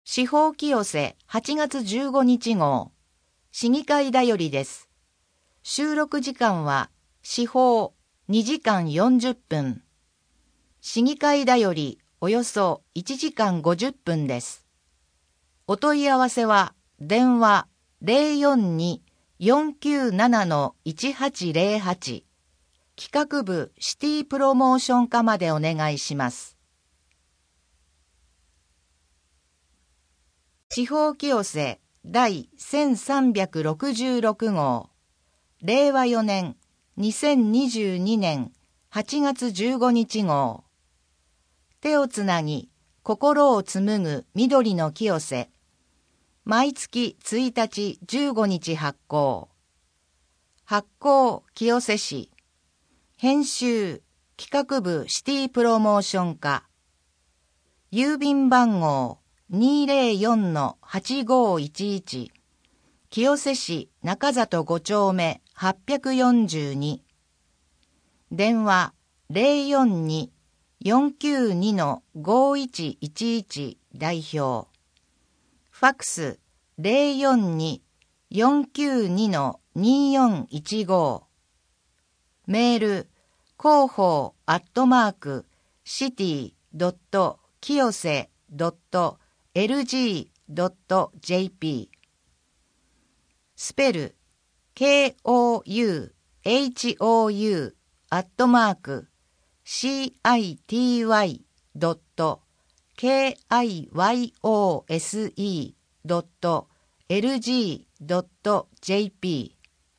司法清瀬8月15日号、市議会だよりです。収録時間は司法2時間40分。市議会だよりおよそ1時間50分です。お問い合わせは電話 042-497-1808 企画部シティプロモーション課までお願いします。司法清瀬第1366号、令和4年2022年8月15日号。手をつなぎ心を紡ぐ緑の清瀬。毎月1日15日発行。発行清瀬市。編集企画部シティプロモーション課。郵便番号204-8511 清瀬市中里5丁目842。電話 042-492-5111 代表。ファックス 042-492-2415。メール広報@city.kiyose.lg.jp スペル kouy.city.kiyose.lg.jp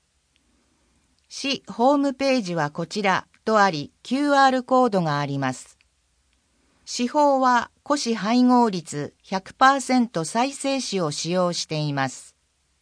市ホームページはこちらとあり QR コードがあります。市法は古紙配合率 100% 再生紙を使用しています。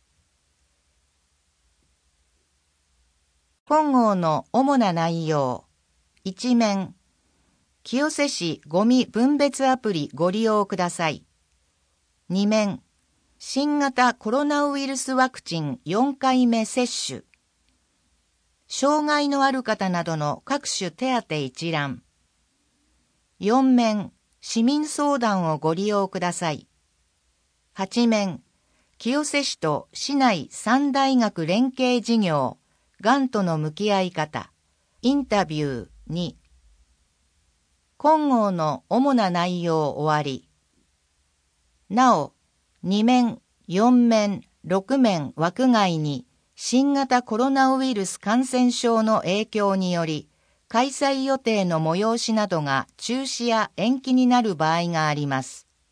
本号の主な内容。1面、清瀬市ゴミ分別アプリご利用ください。2面、新型コロナウイルスワクチン4回目接種。障害のある方などの各種手当一覧。4面、市民相談をご利用ください。8面、清瀬市と市内3大学連携事業、がんとの向き合い方、インタビュー2。本号の主な内容終わり。なお、2面、4面、6面枠外に、新型コロナウイルス感染症の影響により、開催予定の催しなどが中止や延期になる場合があります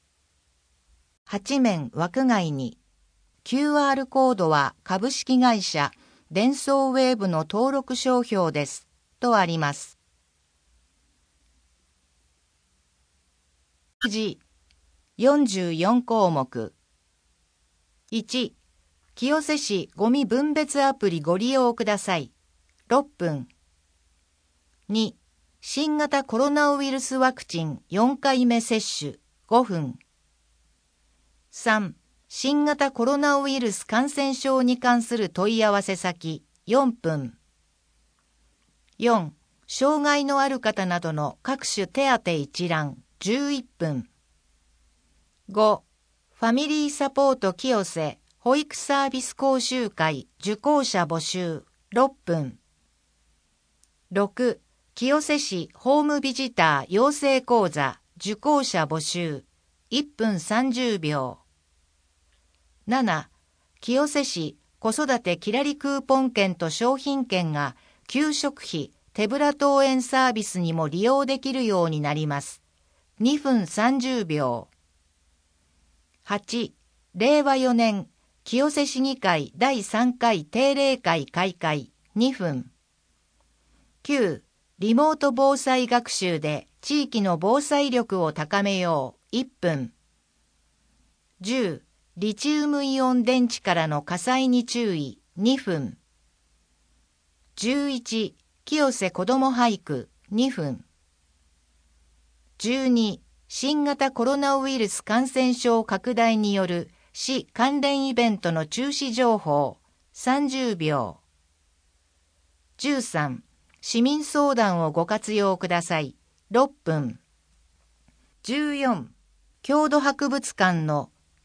。8面枠外に、QR コードは株式会社デンソーウェーブの登録商標です、とあります。記事44項目。1、清瀬市ゴミ分別アプリご利用ください。6分。2、新型コロナウイルスワクチン4回目接種5分。3、新型コロナウイルス感染症に関する問い合わせ先4分。4、障害のある方などの各種手当一覧11分。5、ファミリーサポート清瀬保育サービス講習会受講者募集6分。6、清瀬市ホームビジター養成講座受講者募集1分30秒。7、清瀬市子育てきらりクーポン券と商品券が給食費手ぶら登園サービスにも利用できるようになります。2分30秒。8、令和4年清瀬市議会第3回定例会開会2分。9、リモート防災学習で地域の防災力を高めよう1分。10、リチウムイオン電池からの火災に注意2分。11、清瀬子ども俳句2分。12、新型コロナウイルス感染症拡大による市関連イベントの中止情報30秒。13、市民相談をご活用ください6分。14、郷土博物館の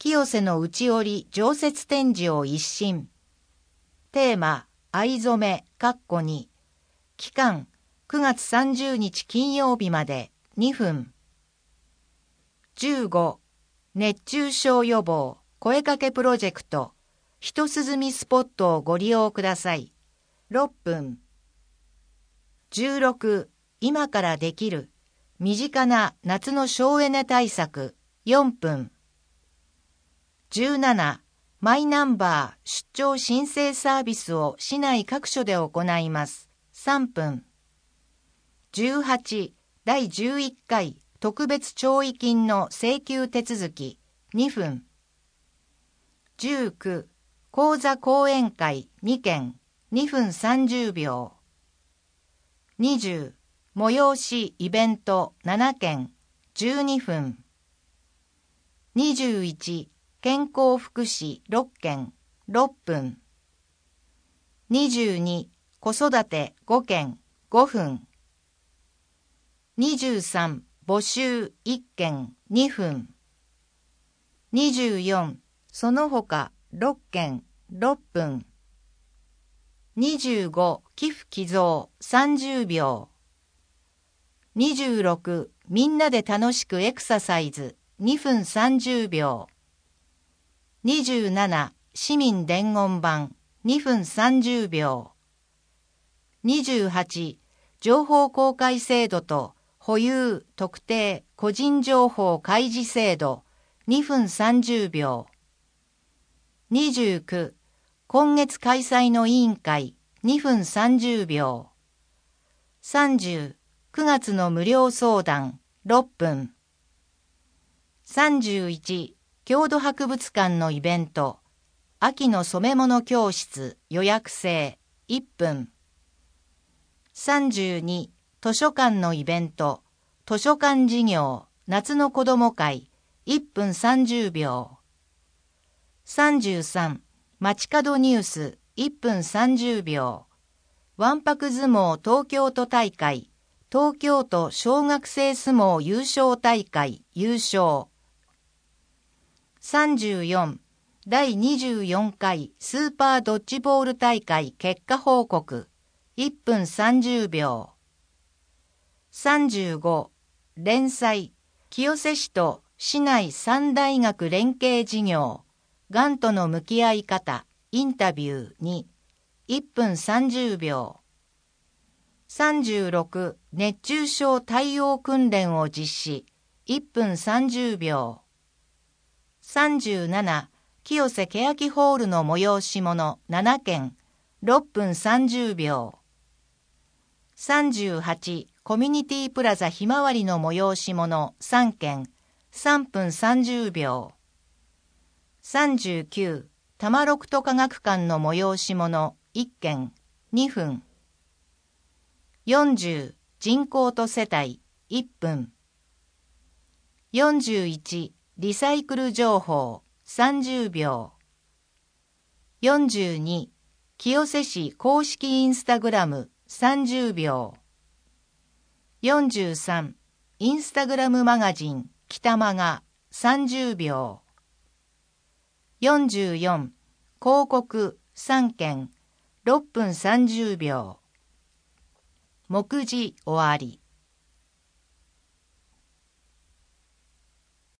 清瀬の内織常設展示を一新。テーマ、藍染め、2。期間、9月30日金曜日まで2分。15、熱中症予防、声かけプロジェクト、ひとすずみスポットをご利用ください。6分。16、今からできる、身近な夏の省エネ対策、4分。17、マイナンバー出張申請サービスを市内各所で行います。3分。18、第11回特別弔慰金の請求手続き、2分。19、講座講演会2件、2分30秒。20、催しイベント7件、12分。21、健康福祉6件、6分。22、子育て5件、5分。23、募集1件、2分。24、その他6件、6分。25、寄付寄贈30秒。26、みんなで楽しくエクササイズ2分30秒。27、市民伝言板2分30秒。28、情報公開制度と保有・特定・個人情報開示制度2分30秒。29、今月開催の委員会2分30秒。30、9月の無料相談6分。31、郷土博物館のイベント、秋の染め物教室予約制1分。32、図書館のイベント、図書館事業夏の子ども会1分30秒。33、街角ニュース1分30秒。わんぱく相撲東京都大会、東京都小学生相撲優勝大会優勝。34、第24回スーパードッジボール大会結果報告1分30秒。35、連載清瀬市と市内3大学連携事業がんとの向き合い方インタビュー2 1分30秒。36、熱中症対応訓練を実施1分30秒。37、清瀬欅ホールの催し物7件6分30秒。38、コミュニティプラザひまわりの催し物3件3分30秒。39、多摩六都科学館の催し物1件2分。40、人口と世帯1分。41、リサイクル情報30秒。42、清瀬市公式インスタグラム30秒。43、インスタグラムマガジン北間が30秒。44、広告3件6分30秒。目次終わり。